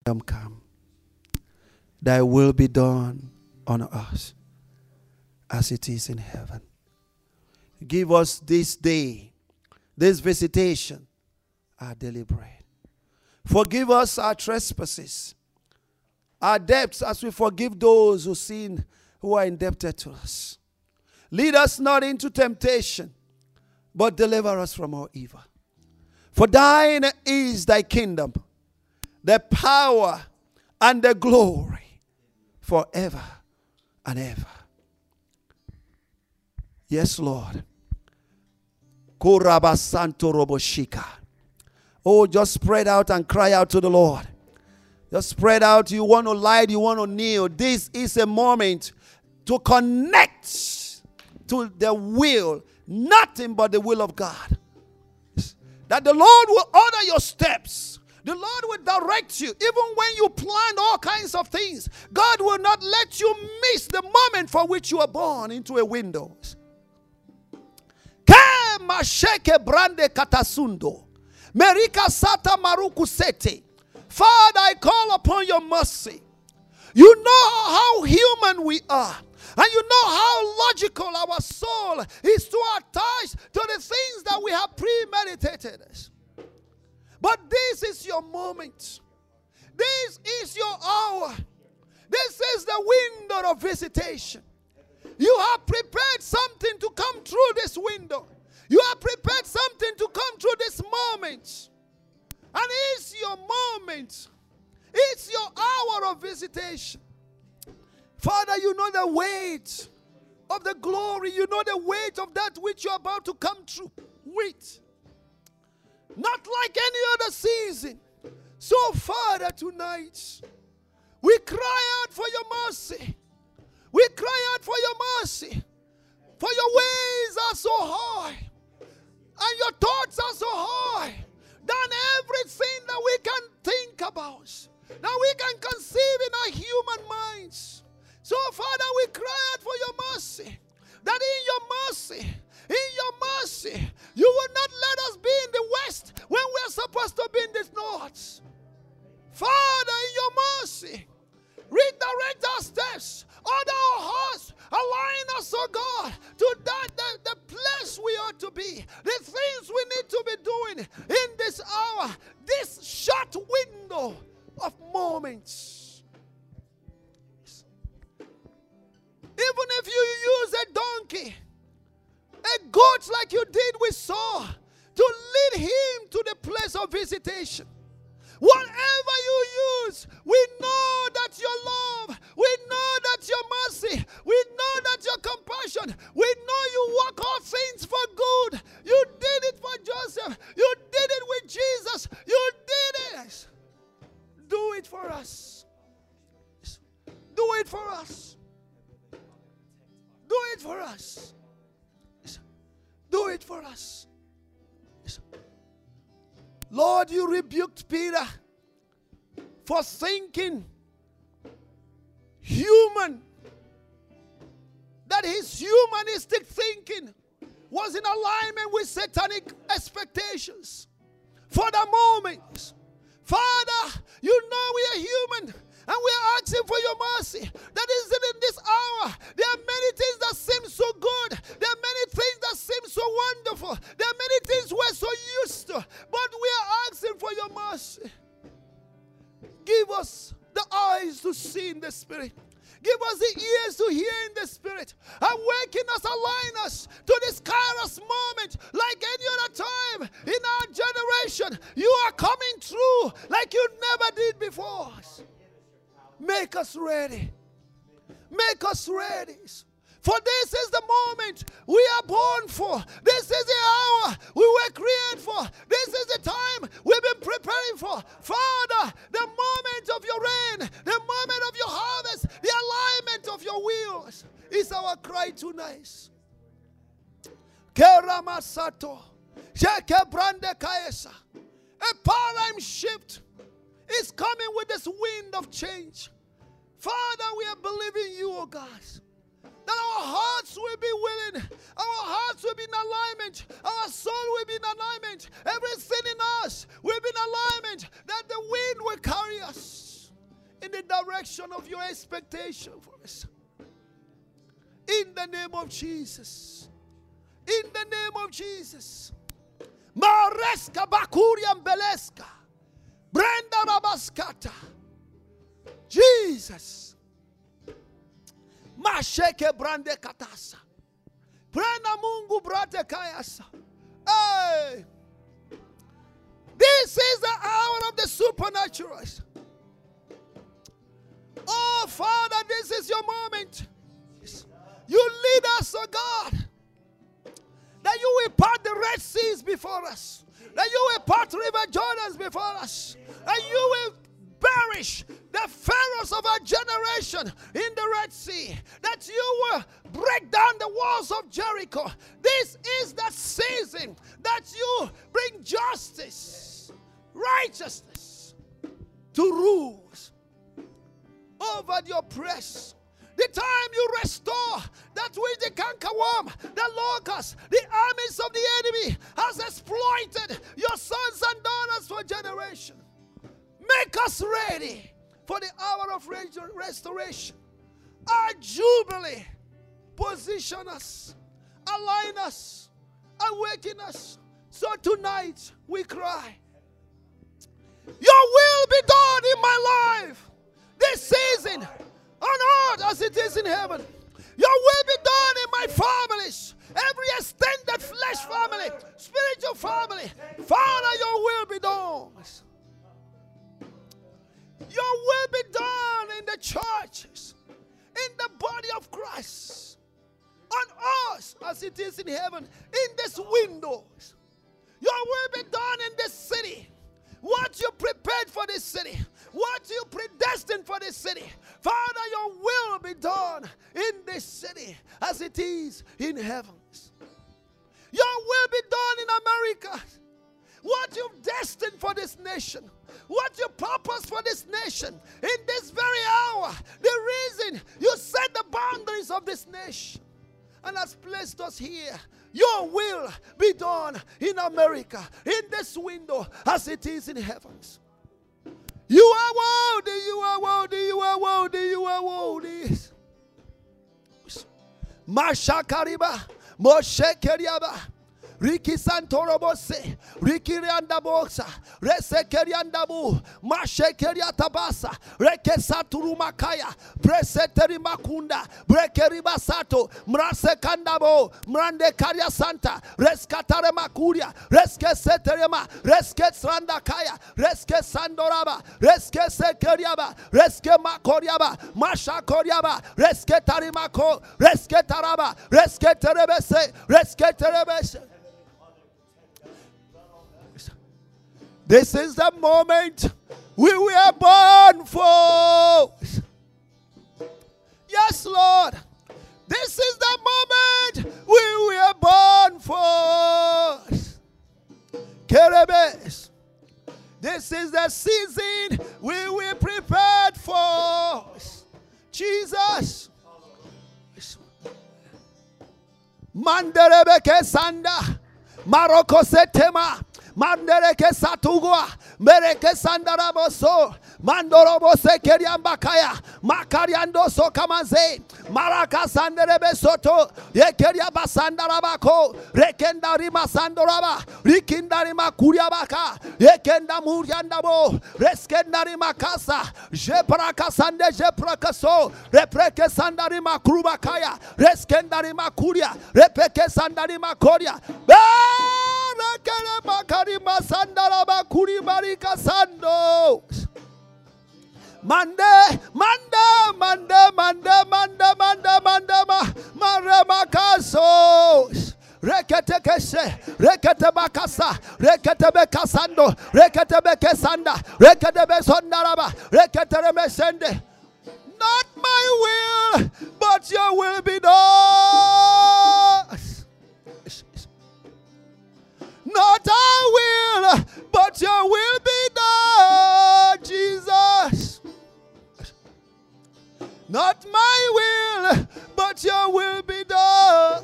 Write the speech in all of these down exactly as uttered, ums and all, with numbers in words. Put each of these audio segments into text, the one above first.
come. Thy will be done on us as it is in heaven. Give us this day, this visitation, our daily bread. Forgive us our trespasses, our debts, as we forgive those who sin, who are indebted to us. Lead us not into temptation, but deliver us from all evil. For thine is thy kingdom, the power, and the glory forever and ever. Yes, Lord. Kurabasanto roboshika. Oh, just spread out and cry out to the Lord. Just spread out. You want to lie, you want to kneel. This is a moment to connect to the will, nothing but the will of God. That the Lord will order your steps. The Lord will direct you. Even when you plan all kinds of things, God will not let you miss the moment for which you are born into a window. Masheke brande katasundo. Merika sata maruku sete. Father, I call upon your mercy. You know how human we are. And you know how logical our soul is to attach to the things that we have premeditated. But this is your moment. This is your hour. This is the window of visitation. You have prepared something to come through this window. You have prepared something to come through this moment. And it's your moment. It's your hour of visitation. Father, you know the weight of the glory. You know the weight of that which you're about to come through with. Not like any other season. So, Father, tonight, we cry out for your mercy. We cry out for your mercy. For your ways are so high. And your thoughts are so high than everything that we can think about, that we can conceive in our human minds. So, Father, we cry out for your mercy, that in your mercy, in your mercy, you will not let us be in the west when we are supposed to be in the north. Father, in your mercy, redirect our steps, order our hearts, align us, oh God, to that the, the place we ought to be, the things we need to be doing in this hour, this short window of moments. Even if you use a donkey, a goat like you did with Saul, to lead him to the place of visitation. Whatever you use, we know that your love, we know that your mercy, we know that your compassion, we know you work all things for good. You did it for Joseph. You did it with Jesus. You did it. Do it for us. Do it for us. Do it for us. Do it for us. Lord, you rebuked Peter for thinking human, that his humanistic thinking was in alignment with satanic expectations. For the moment, Father, you know we are human and we are asking for your mercy. That is in this hour, there are many things that seem so good. There are many things that seem so wonderful. There are many things we're so used to. But we are asking for your mercy. Give us the eyes to see in the Spirit. Give us the ears to hear in the Spirit. Awaken us, align us to this Kairos moment like any other time in our generation. You are coming through like you never did before. Make us ready. Make us ready. For this is the moment we are born for. This is the hour we were created for. This is the time we've been preparing for. Father, the moment of your reign, the moment of your harvest, the alignment of your wheels is our cry tonight. Keramasato, Shekebrande Kaesa. A paradigm shift is coming with this wind of change. Father, we are believing you, oh God, that our hearts will be willing, our hearts will be in alignment, our soul will be in alignment, everything in us will be in alignment, that the wind will carry us. direction of your expectation for us. In the name of Jesus. In the name of Jesus. Mareska bakuriam beleska. Brenda rabaskata. Jesus. Masheke brande katasa. Brenda mungu brate kayasa. Hey. This is the hour of the supernatural. Oh, Father, this is your moment. You lead us, oh God. That you will part the Red Seas before us. That you will part River Jordans before us. And you will perish the pharaohs of our generation in the Red Sea. That you will break down the walls of Jericho. This is the season that you bring justice, righteousness to rule over the oppressed. The time you restore that which the cankerworm, the locust, the armies of the enemy has exploited your sons and daughters for generation. Make us ready for the hour of restoration. Our jubilee. Position us, align us, awaken us. So tonight we cry, your will be done in my life this season on earth as it is in heaven. Your will be done in my families, every extended flesh family, spiritual family. Father, your will be done. Your will be done in the churches, in the body of Christ, on us as it is in heaven, in these windows. Your will be done in this city. What you prepared for this city, what you predestined for this city. Father, your will be done in this city as it is in heavens. Your will be done in America. What you've destined for this nation, what you purpose for this nation in this very hour, the reason you set the boundaries of this nation and has placed us here. Your will be done in America, in this window, as it is in heavens. You are worthy, you are worthy, you are worthy, you are worthy. Masha Kariba, Moshe Keriaba. Riki Santorobose, Riki Riandabosa, Rese Keriandabu, Mashe Keriatabasa, Reke Saturumakaya, Preseteri Makunda, Brekeriba Sato, Mrase Kandabo, Mrande Karia Santa, Reskatare Makuria, Reske Seterema, Reske Srandakaya, Reske Sandoraba, Reske Sekeriaba, Reske Makoriaba, Masha Koriaba, Reske Tarimako, Reske Taraba, Reske Terebese, Reske Terebese. This is the moment we were born for. Yes, Lord. This is the moment we were born for. Kerebes. This is the season we were prepared for. Jesus. Manderebeke Sanda. Maroko Setema. Mandereke Satugua, Mereke Sandaraboso, Mandorobose Keriambakaya, Makariando Sokamaze, Maraka Sanderebe Soto, Yekeria Basandarabako, Rekenda Rima Sandoraba, Rikinda Rima Kuriabaka, Yekenda Muriandabo, Reskenda Rima Casa, Jepraka Sande Jeprakaso, Repreke Sandarima Krubakaya, Reskenda Rima Kuria, Repeke Sandarima Koria, Makarima Sandalaba Kuri Marika Sando. Mande, mande, mande, mande, mande, mande, mande, marema kaso. Rekete keshe, rekete bakasa, rekete bekasando, rekete bekesanda, rekete besondaraba, rekete remesende. Not my will, but your will be done. Not our will, but your will be done, Jesus. Not my will, but your will be done.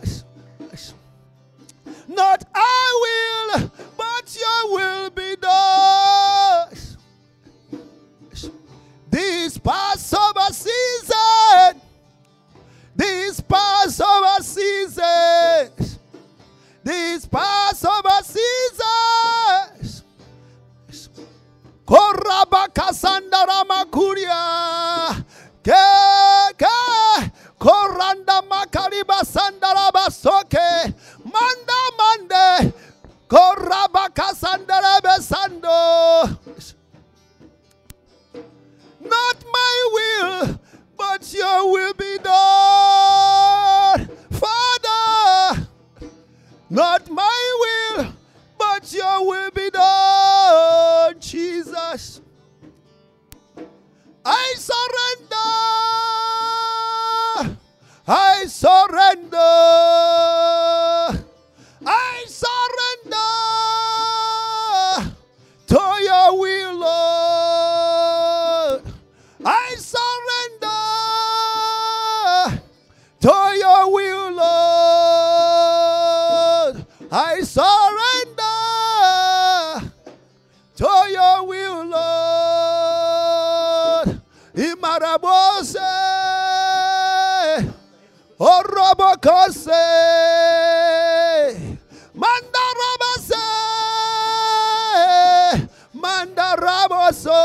Not our will, but your will be done. This This Passover season, this Passover season, this Passover season, Korabaka Sandara Makuria, Ke Koranda Makariba Sandaraba Soke, Manda Mande, Korabaka Sandarabe Sando. Not my will, but your will be done. Father, not my will, but your will be done. Jesus, I surrender. I surrender. I surrender to your will, Lord. I surrender to your will, Lord. I surrender to your will, Lord. Imarabose, Orobokose, Mandarabase, Mandaraboso.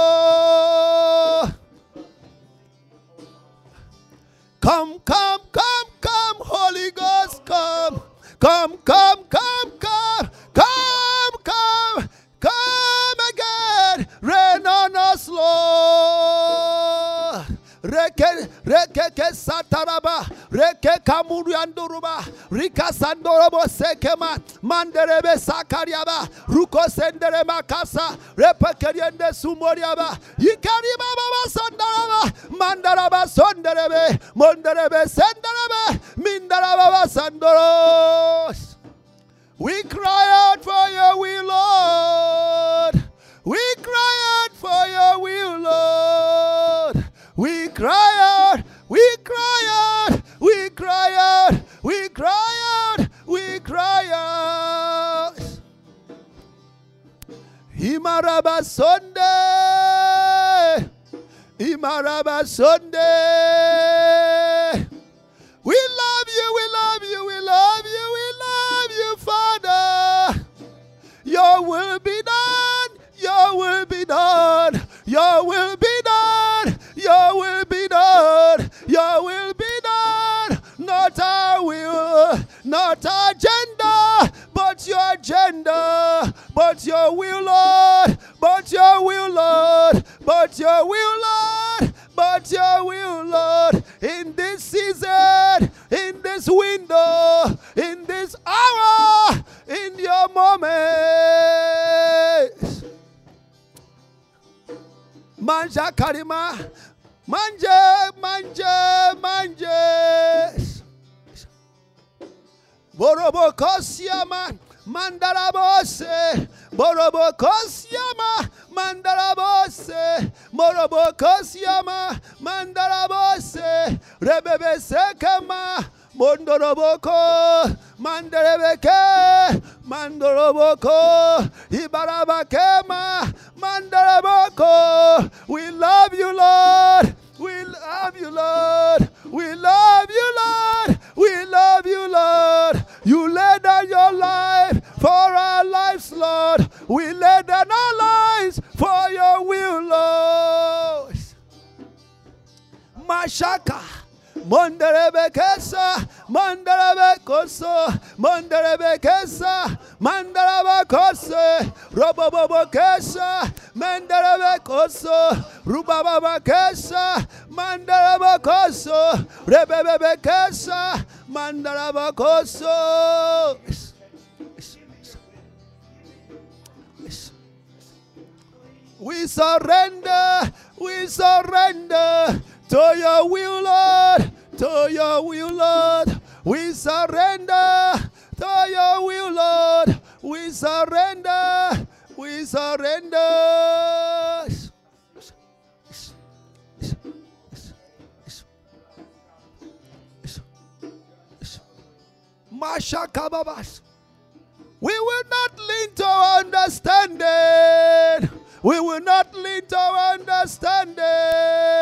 Come, come, come, come, Holy Ghost, come. Come, come, come, come, come, come, come again. Rain on us, Lord. Reke, reke, ke sataraba, reke kamuru anduruba, rika sandorobo sekema, manderebe sakariaba, ruko sendere makasa, repekeriende sumoriaba, yikariba baba sandaraba, mandaraba sonderebe, monderebe senderebe, mindaraba sandoros. We cry out for your will, Lord. We cry out for your will, Lord. We cry out, we cry out, we cry out, we cry out, we cry out. Imaraba Sunday, Imaraba Sunday. We love you, we love you, we love you, we love you, Father. Your will be done, your will be done, your will be done, your will be done, your will be done. Not our will, not our agenda, but your agenda, but your will, Lord, but your will, Lord, but your will, Lord, but your will, Lord. In this season, in this window, in this hour, in your moment. Manja Karima, manje, manje, manje. Borobo Kosiama, Mandarabose, Borobo Kosiama, Mandarabose, Morobo Kosiama, Mandarabose, Rebebe Sekama, Mondoroboko, Mandarebeke, Mandoroboko, Ibarabakema, Mandaraboko. We love you, Lord. We love you, Lord. We love you, Lord. We love you, Lord. You laid down your life for our lives, Lord. We laid down our lives for your will, Lord. Mashaka. Monderebe kesa, monderebe koso, monderebe kesa, manderebe kose, robobobo kesa, manderebe koso, rubababa kesa, manderebe koso, rebebebe kesa, manderebe koso. We surrender, we surrender to your will, Lord, to your will, Lord. We surrender to your will, Lord. We surrender, we surrender. Masha Kababas. We will not lean to our understanding. We will not lean to our understanding.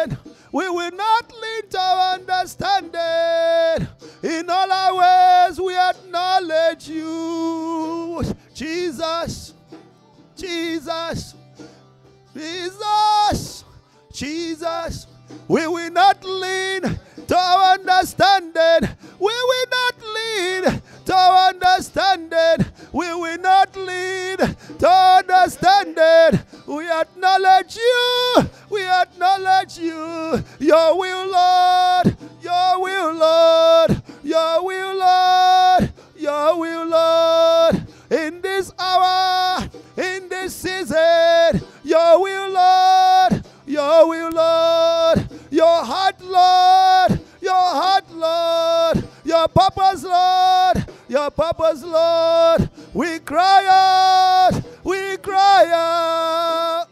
Jesus, we will not lean to our understanding. We will not lean to our understanding. We will not lean to our understanding. We acknowledge you. We acknowledge you. Your will, Lord. Your will, Lord. Your will, Lord. Your will, Lord. In this hour, in this season, your will, Lord. Your will, Lord. Your heart, Lord. Your heart, Lord. Your purpose, Lord. Your purpose, Lord. We cry out. We cry out.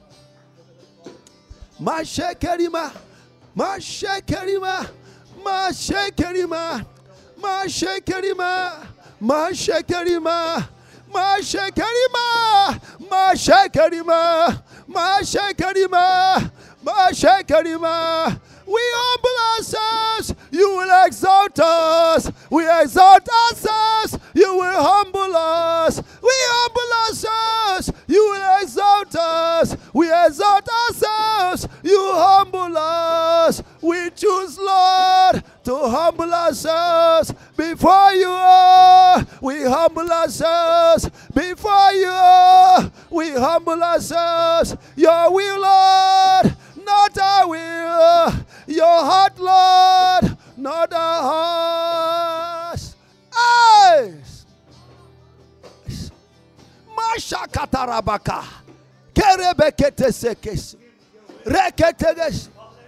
Mashekerima. Mashekerima. Mashekerima. Mashekerima. Mashekerima. Mashekerima. Mashekerima. Mashekerima. Mashekerima. We humble ourselves, you will exalt us. We exalt ourselves, you will humble us. We humble ourselves, you will exalt us. We exalt ourselves, you humble us. We choose, Lord, to humble ourselves before you are. We humble ourselves before you are. We humble ourselves. Your will, Lord, not our will. Your heart, Lord, not our hearts. Eyes. Masha katarabaka. Kerebekete sekes. Reketeges.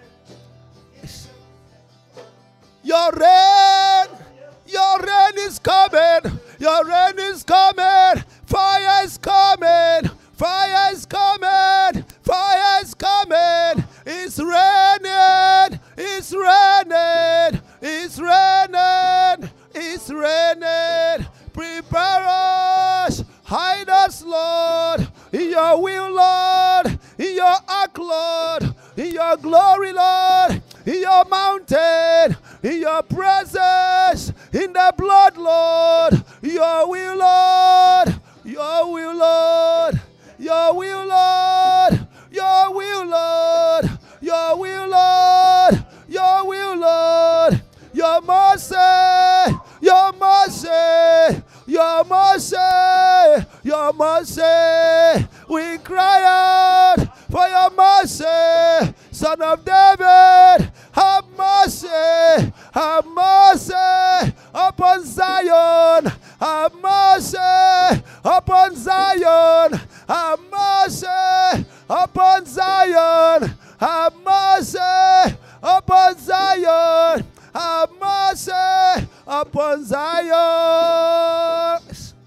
Your rain, your rain is coming. Your rain is coming. Fire is coming. Fire is coming. Fire is coming. It's raining. It's raining. It's raining. It's raining. Prepare us. Hide us, Lord. In your will, Lord. In your ark, Lord. In your glory, Lord. In your mountain. In your presence. In the blood, Lord. Your will, Lord. Your will, Lord. Your will, Lord. Your will, Lord. Your will, Lord. Your will, Lord. Your mercy. Your mercy. Your mercy. Your mercy. We cry out for your mercy. Son of David, have mercy. Have mercy upon Zion. Have mercy upon Zion. Have mercy upon Zion. Have mercy upon Zion. Have mercy upon Zion.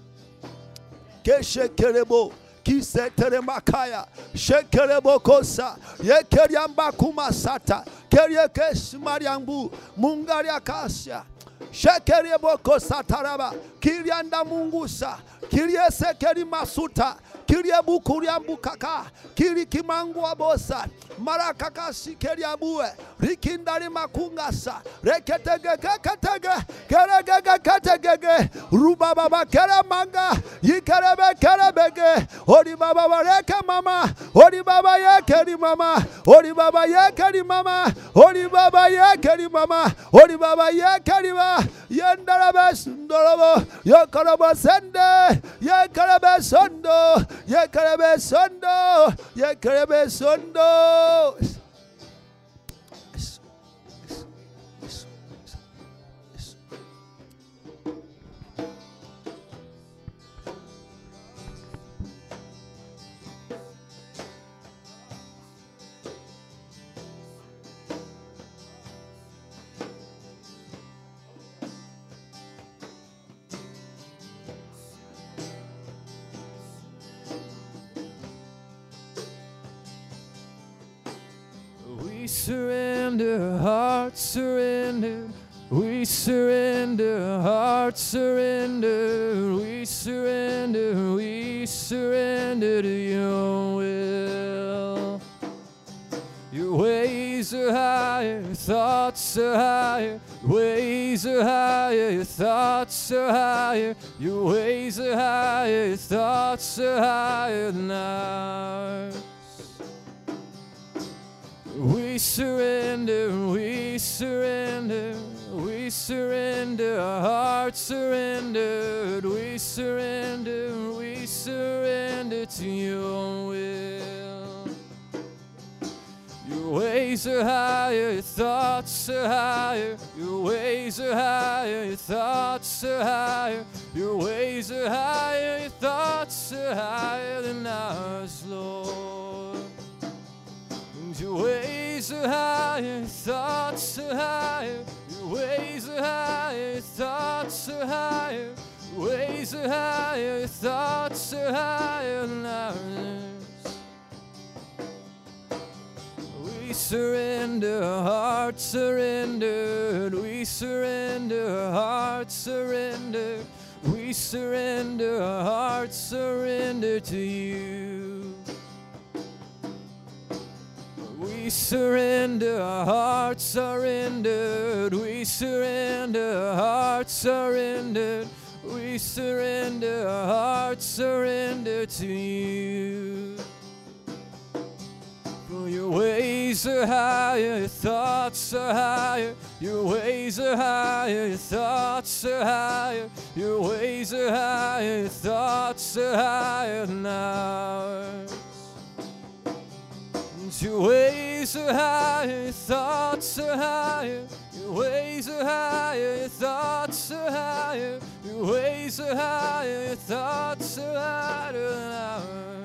Keshekerebo. Kisetere makaya, shekerebo kosa, yekeriamba kumasata, keryekes mariambu, mungaria kasya, shekerebo kosa taraba, kiryanda mungusa, kiryese keri masuta, kiryebu kuryambu kaka, kiri kimangu abosa, marakaka sikeriabue, rikindari makungasa, reketege ketege, kerege ketege, rubababa keramanga, yikerebe kerebege, ori baba reke mama, ori baba yekeri mama, ori baba yekeri mama, ori baba yekeri mama, ori baba yekeri ma, yendarabe sundorobo, yekarebe sende, yekarebe sondo, yekarebe sondo, yekarebe sondo. We surrender, hearts surrendered. We surrender, hearts surrendered. We surrender, we surrender to your will. Your ways are higher, thoughts are higher. Ways are higher, your thoughts are higher. Your ways are higher, your thoughts are higher than ours. We surrender, we surrender, we surrender, our hearts surrendered. We surrender, we surrender to your will. Your ways are higher, your thoughts are higher. Your ways are higher, your thoughts are higher. Your ways are higher, your thoughts are higher than ours, Lord. Your ways are higher, your thoughts are higher. Your ways are higher, your thoughts are higher. Your ways are higher, your thoughts are higher than ours. We surrender, our hearts surrendered. We surrender, our hearts surrendered. We surrender, our hearts surrender to you. We surrender, our hearts surrendered. We surrender, our hearts surrendered. We surrender, our hearts surrender to you. For your ways are higher, your thoughts are higher. Your ways are higher, your thoughts are higher. Your ways are higher, your thoughts are higher than ours. Your ways are higher, your thoughts are higher. Your ways are higher, your thoughts are higher. Your ways are higher, your thoughts are higher than ours.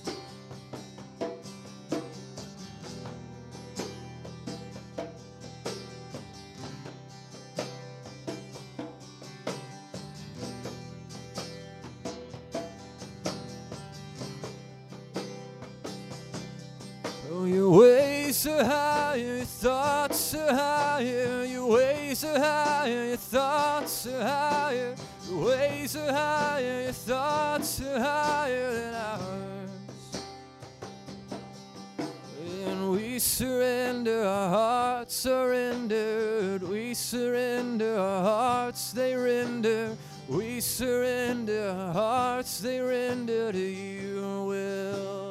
Oh, your ways are higher, your thoughts are higher. Your ways are higher, your thoughts are higher. Your ways are higher, your thoughts are higher than ours. And we surrender, our hearts surrendered. We surrender, our hearts they render. We surrender, our hearts they render to your will.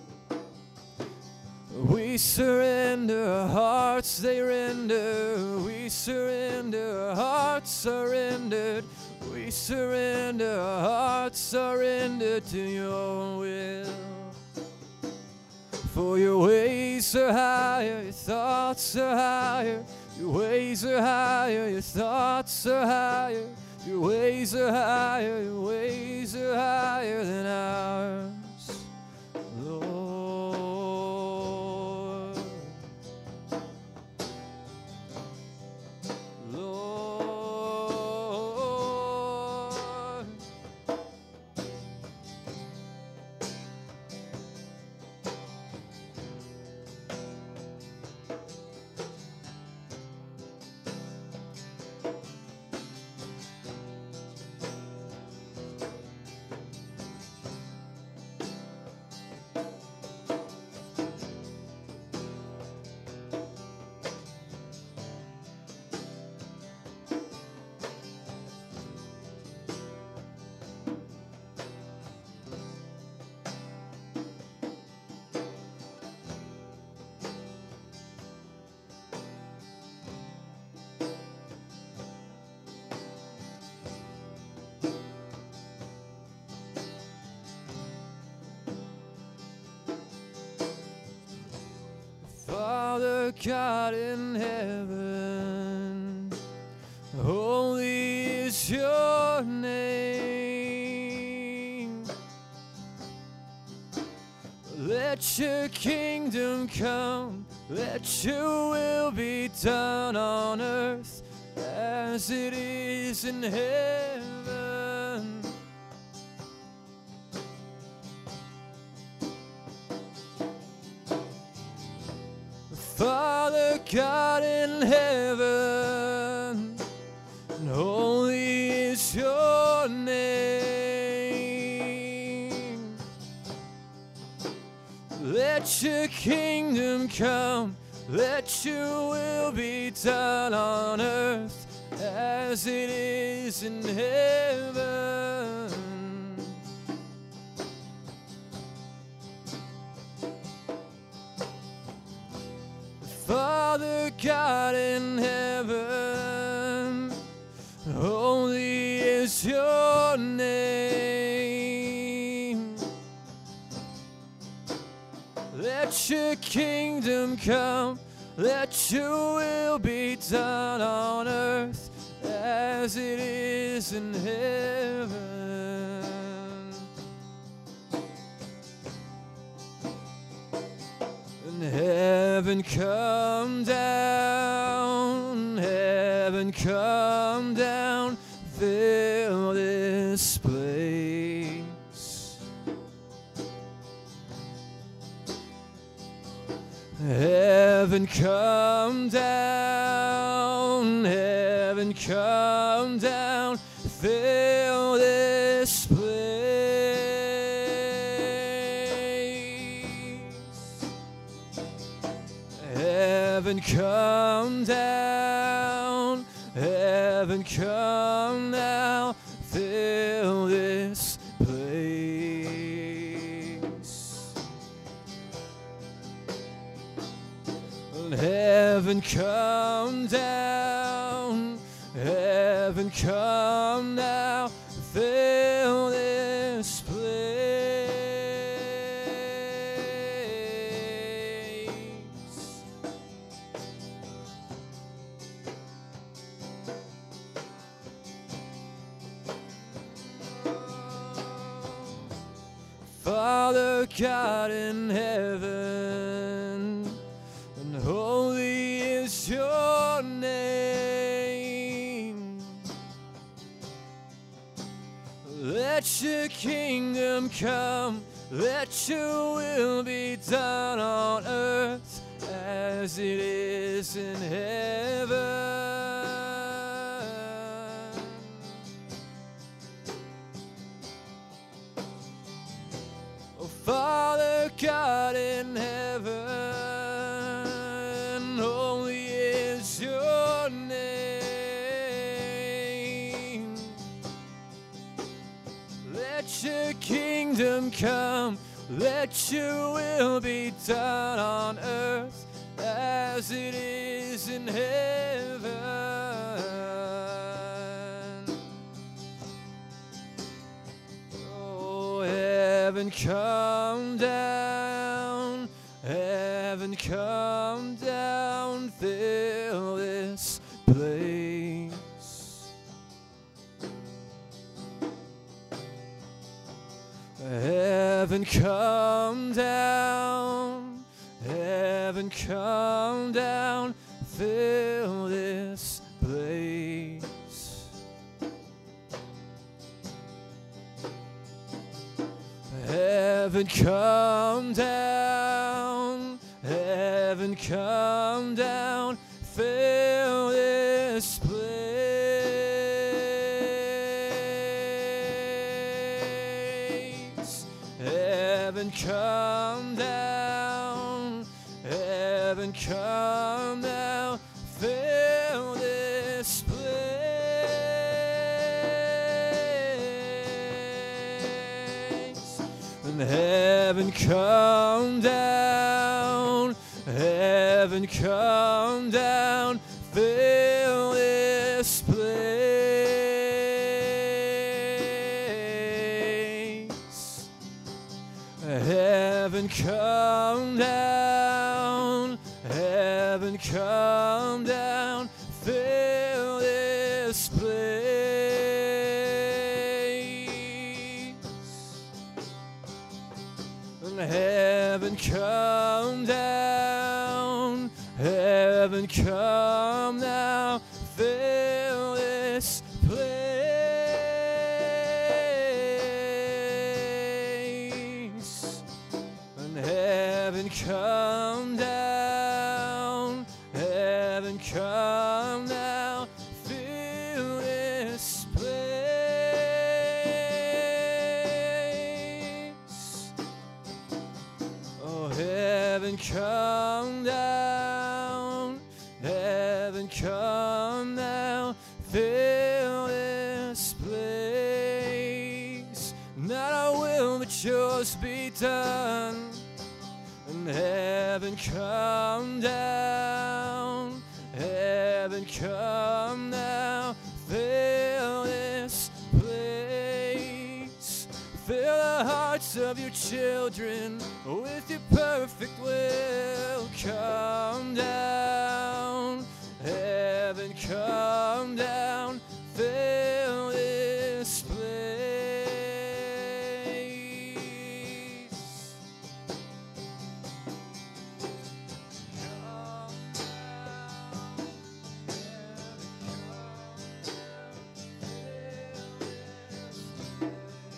We surrender, our hearts they render. We surrender, our hearts surrendered. We surrender, our hearts surrendered to your will. For your ways are higher, your thoughts are higher. Your ways are higher, your thoughts are higher. Your ways are higher, your ways are higher than ours, Lord. Father God in heaven, holy is your name. Let your kingdom come, let your will be done on earth as it is in heaven. Father God in heaven, and holy is your name. Let your kingdom come, let your will be done on earth as it is in heaven. Father God in heaven, holy is your name. Let your kingdom come, let your will be done on earth as it is in heaven. And heaven come down, heaven come down, fill this place. Heaven come down, heaven come down, fill this place. Heaven come down, heaven come down, fill this place. Heaven come down, heaven come down, fill this place. Father God in heaven, and holy is your name. Let your kingdom come, let your will be done on earth as it is in heaven. Oh, Father God in heaven, holy is your name. Let your kingdom come, let your will be done on earth as it is in heaven. Oh, heaven come down, heaven come down, fill this place. Heaven come down, heaven come down, fill this place. Heaven come down, heaven come down, fill this place. Heaven come down, heaven come down, fill this place. And heaven come down, heaven come down, fill this place. Heaven come down, heaven come down, fill this place. And heaven come down, heaven come down, fill this place. And heaven come down, heaven come down, fill this place. Oh, heaven come down, heaven come down, fill this place. Not our will, but yours be done. And heaven come down, your children with your perfect will. Come down, heaven, come down, fill this place. Come down, heaven, come down, fill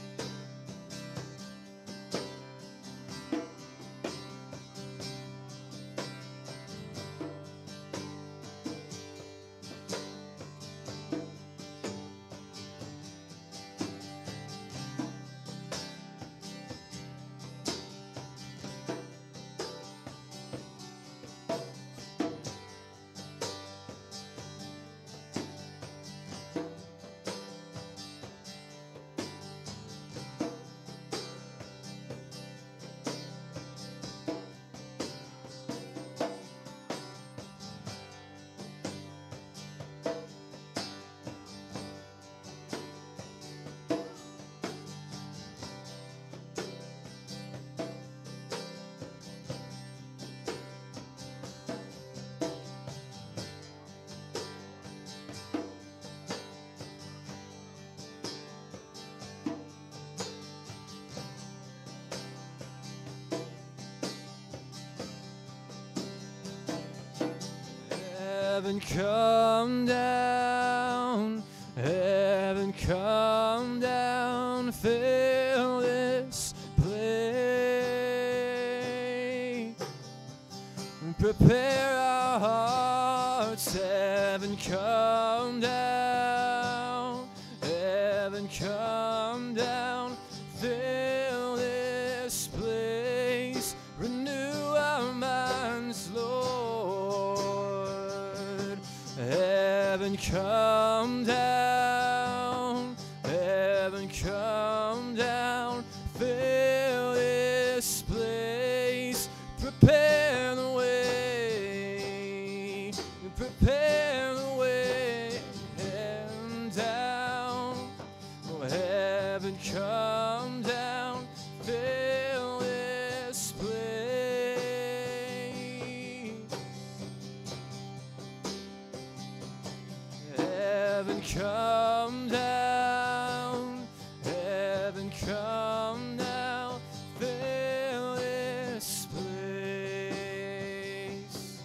Heaven, come down, heaven, come down, fill this place. Prepare our hearts, heaven, come down, heaven, come down, fill this place. Renew our minds, Lord. Heaven, come down, heaven, come down, fill this place. Prepare the way, prepare the way. Heaven down, oh, heaven, come down, fill this place. Heaven, come down, heaven, come down, fill this place.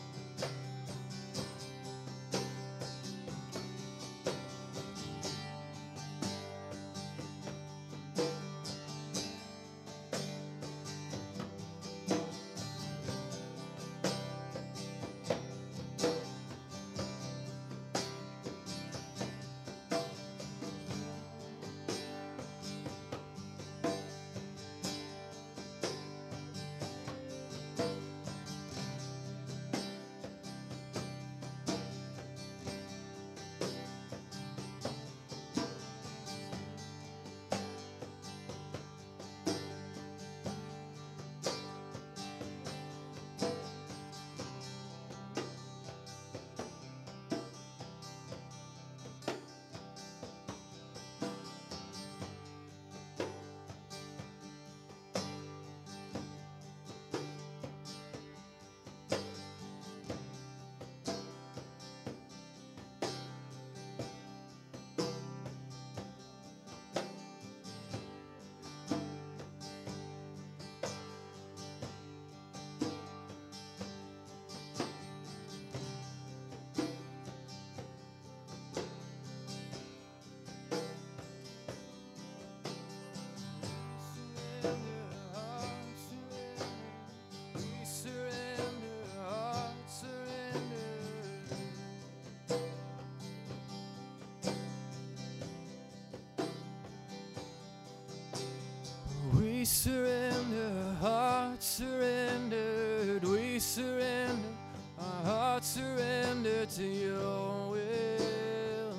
We surrender, hearts surrendered. We surrender, our hearts surrender to your will.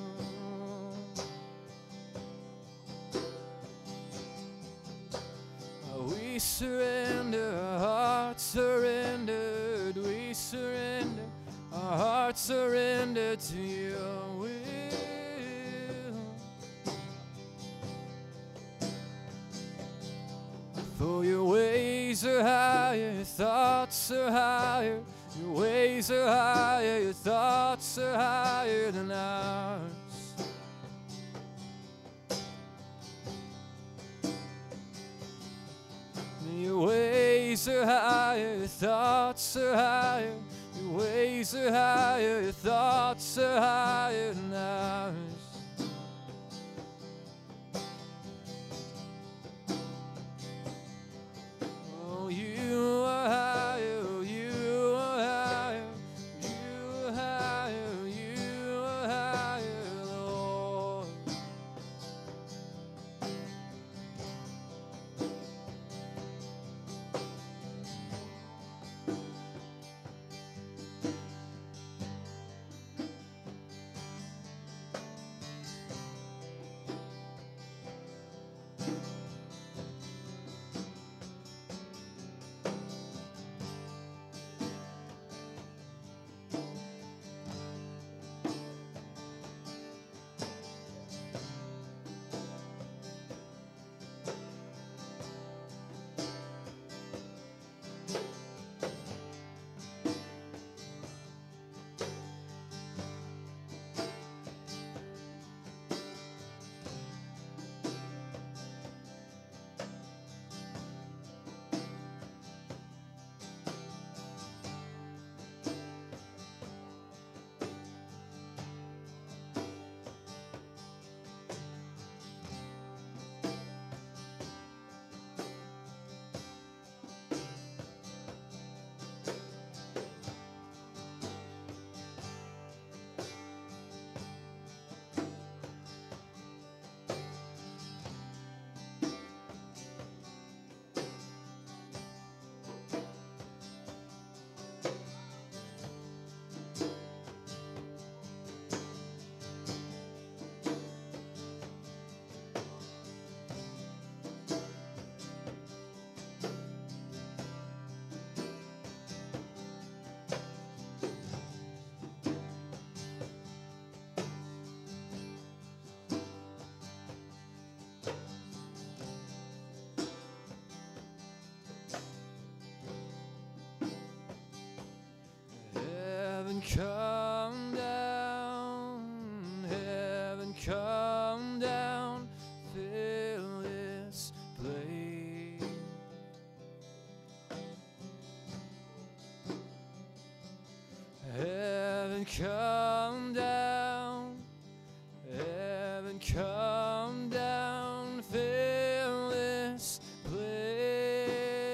We surrender, our hearts surrendered. We surrender, our hearts surrender to your will. For your thoughts are higher, your ways are higher, your thoughts are higher than ours. Your ways are higher, your thoughts are higher, your ways are higher, your thoughts are higher than ours. Oh, you are higher, oh, you are higher, you are higher, you are higher, Lord. Heaven come down, heaven come down, fill this place. Heaven come down, heaven come down, fill this place.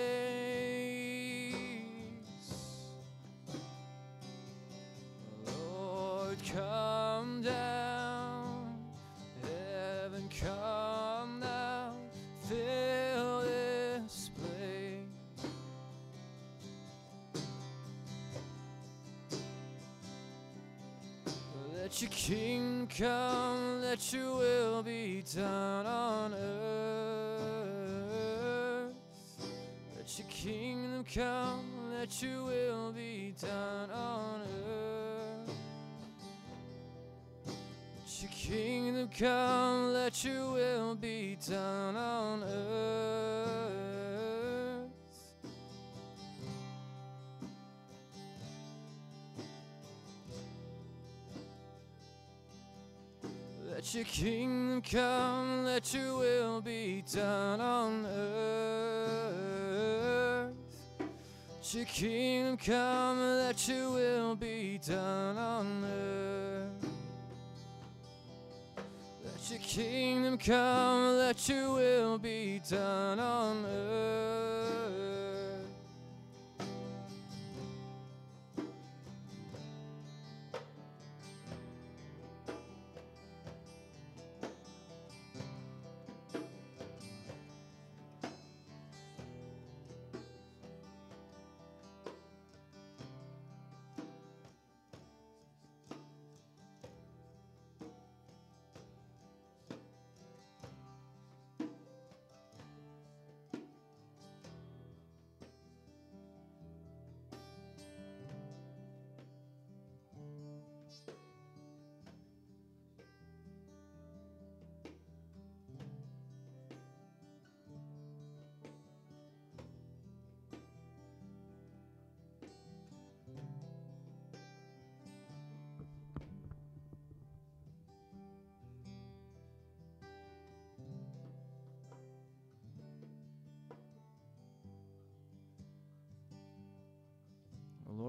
Lord, come down, heaven come down, fill this place. Let your kingdom come, let your will be done on earth. Let your kingdom come, let your will be done on earth. Let your kingdom come, let your will be done on earth. Let your kingdom come, let your will be done on earth. Let your kingdom come, let your will be done on earth. Let your kingdom come, let your will be done on earth.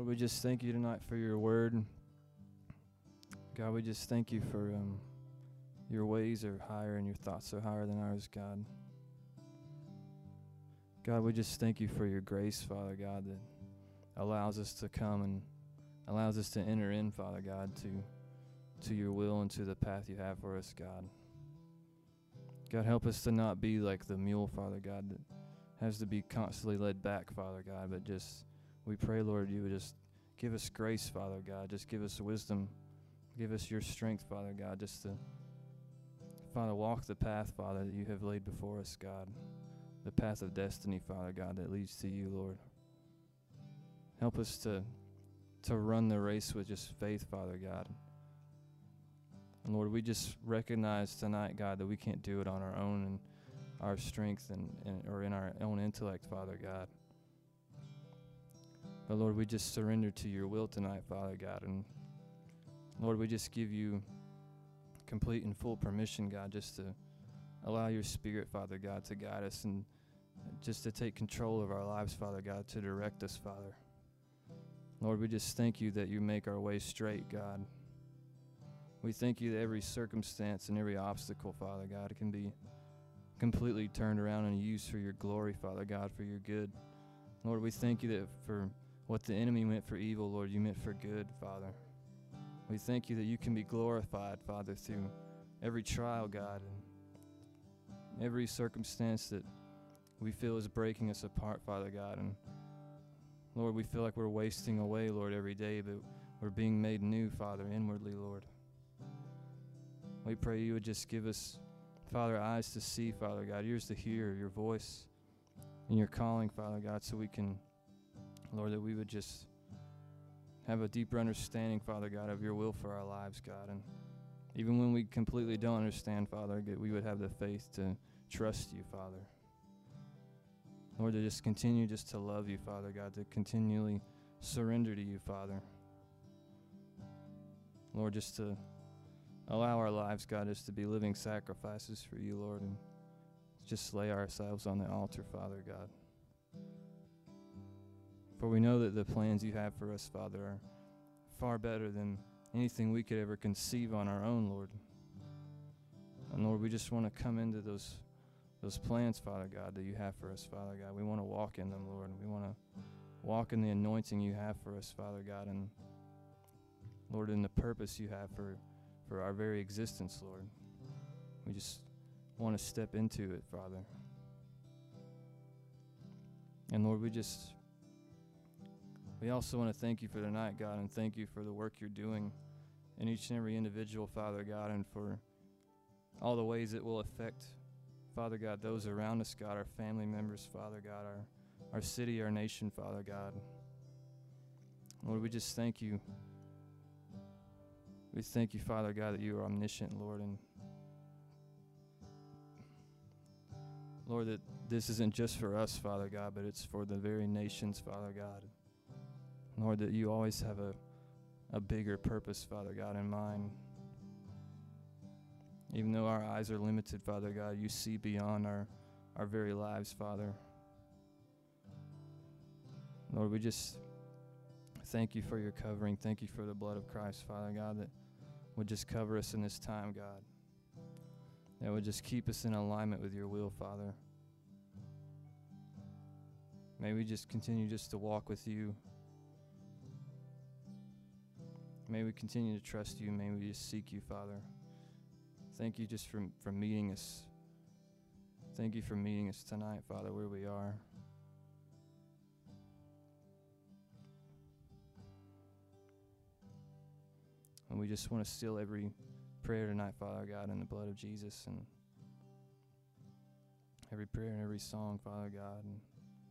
Lord, we just thank you tonight for your word. God, we just thank you for um, your ways are higher and your thoughts are higher than ours, God. God, we just thank you for your grace, Father God, that allows us to come and allows us to enter in, Father God, to to your will and to the path you have for us, God. God, help us to not be like the mule, Father God, that has to be constantly led back, Father God, but just, we pray, Lord, you would just give us grace, Father God. Just give us wisdom. Give us your strength, Father God, just to, Father, walk the path, Father, that you have laid before us, God. The path of destiny, Father God, that leads to you, Lord. Help us to to run the race with just faith, Father God. And Lord, we just recognize tonight, God, that we can't do it on our own and our strength and, and or in our own intellect, Father God. But Lord, we just surrender to your will tonight, Father God. And Lord, we just give you complete and full permission, God, just to allow your Spirit, Father God, to guide us and just to take control of our lives, Father God, to direct us, Father. Lord, we just thank you that you make our way straight, God. We thank you that every circumstance and every obstacle, Father God, can be completely turned around and used for your glory, Father God, for your good. Lord, we thank you that for what the enemy meant for evil, Lord, you meant for good, Father. We thank you that you can be glorified, Father, through every trial, God, and every circumstance that we feel is breaking us apart, Father God. And Lord, we feel like we're wasting away, Lord, every day, but we're being made new, Father, inwardly, Lord. We pray you would just give us, Father, eyes to see, Father God, ears to hear your voice and your calling, Father God, so we can, Lord, that we would just have a deeper understanding, Father God, of your will for our lives, God. And even when we completely don't understand, Father, that we would have the faith to trust you, Father. Lord, to just continue just to love you, Father God, to continually surrender to you, Father. Lord, just to allow our lives, God, just to be living sacrifices for you, Lord, and just lay ourselves on the altar, Father God. For we know that the plans you have for us, Father, are far better than anything we could ever conceive on our own, Lord. And Lord, we just want to come into those those plans, Father God, that you have for us, Father God. We want to walk in them, Lord. We want to walk in the anointing you have for us, Father God, and Lord, in the purpose you have for, for our very existence, Lord. We just want to step into it, Father. And Lord, we just, we also want to thank you for tonight, God, and thank you for the work you're doing in each and every individual, Father God, and for all the ways it will affect, Father God, those around us, God, our family members, Father God, our, our city, our nation, Father God. Lord, we just thank you. We thank you, Father God, that you are omniscient, Lord, and Lord, that this isn't just for us, Father God, but it's for the very nations, Father God. Lord, that you always have a, a bigger purpose, Father God, in mind. Even though our eyes are limited, Father God, you see beyond our, our very lives, Father. Lord, we just thank you for your covering. Thank you for the blood of Christ, Father God, that would just cover us in this time, God. That would just keep us in alignment with your will, Father. May we just continue just to walk with you. May we continue to trust you. May we just seek you, Father. Thank you just for, for meeting us. Thank you for meeting us tonight, Father, where we are. And we just want to seal every prayer tonight, Father God, in the blood of Jesus, and every prayer and every song, Father God. And,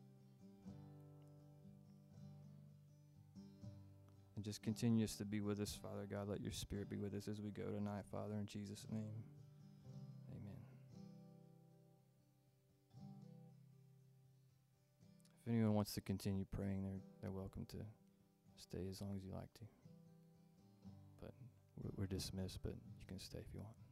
and just continue us to be with us, Father God. Let your Spirit be with us as we go tonight, Father, in Jesus' name. Amen. If anyone wants to continue praying, they're, they're welcome to stay as long as you like to. But we're, we're dismissed, but you can stay if you want.